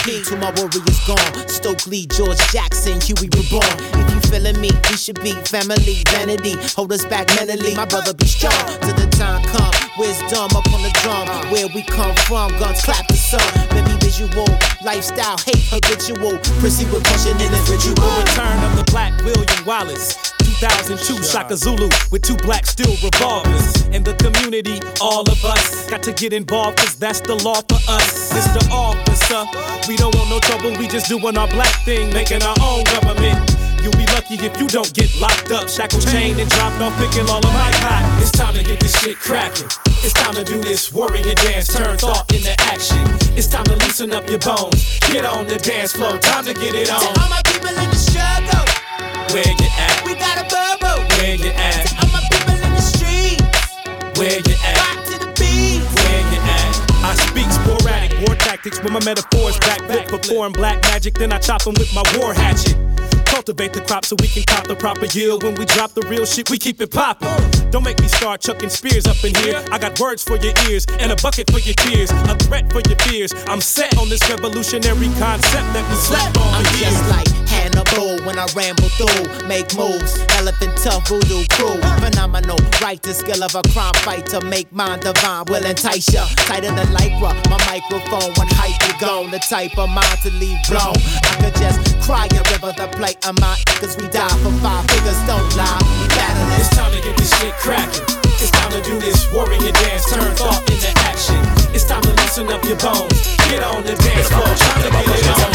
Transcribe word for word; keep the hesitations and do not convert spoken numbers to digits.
P to my warriors gone. Stokely, George Jackson, Huey reborn. If you feeling me, we should be family. Vanity, hold us back mentally. My brother be strong till the time come. Wisdom up on the drum. Where we come from, guns clap the sun. Baby visual, lifestyle, hate habitual. Proceed with pushing in this ritual. Return of the Black William Wallace. two thousand two, Shaka Zulu with two black steel revolvers. In the community, all of us got to get involved, cause that's the law for us. Mister Officer, we don't want no trouble, we just doing our black thing, making our own government. You'll be lucky if you don't get locked up, shackled, chained, and dropped off, picking all of my cotton. It's time to get this shit cracking. It's time to do this warrior dance, turn thought into action. It's time to loosen up your bones, get on the dance floor, time to get it on. To all my people in the struggle, where you at? we got a bubble. Where you at? To all my people in the streets, where you at? rock to the beat. Where you at? I speak sporadic war tactics with my metaphors backflip, perform black magic, then I chop them with my war hatchet. Cultivate the crop so we can cop the proper yield. When we drop the real shit, we keep it poppin'. Don't make me start chucking spears up in here. I got words for your ears and a bucket for your tears, a threat for your fears. I'm set on this revolutionary concept that we slept on. I'm for years. just like Hannibal when I ramble through, make moves, elephant tough voodoo crew. Phenomenal, right the skill of a crime fighter, make mine divine, will entice ya. Tighter than lycra, my microphone when hype you gone, the type of mind to leave blown. I could just cry a river, the plight of my cause we die for five figures, don't lie. We battling. It's time to get this shit cracking. It's time to do this warrior dance, turn thought into action. It's time to loosen up your bones, get on the dance floor, time to get it on.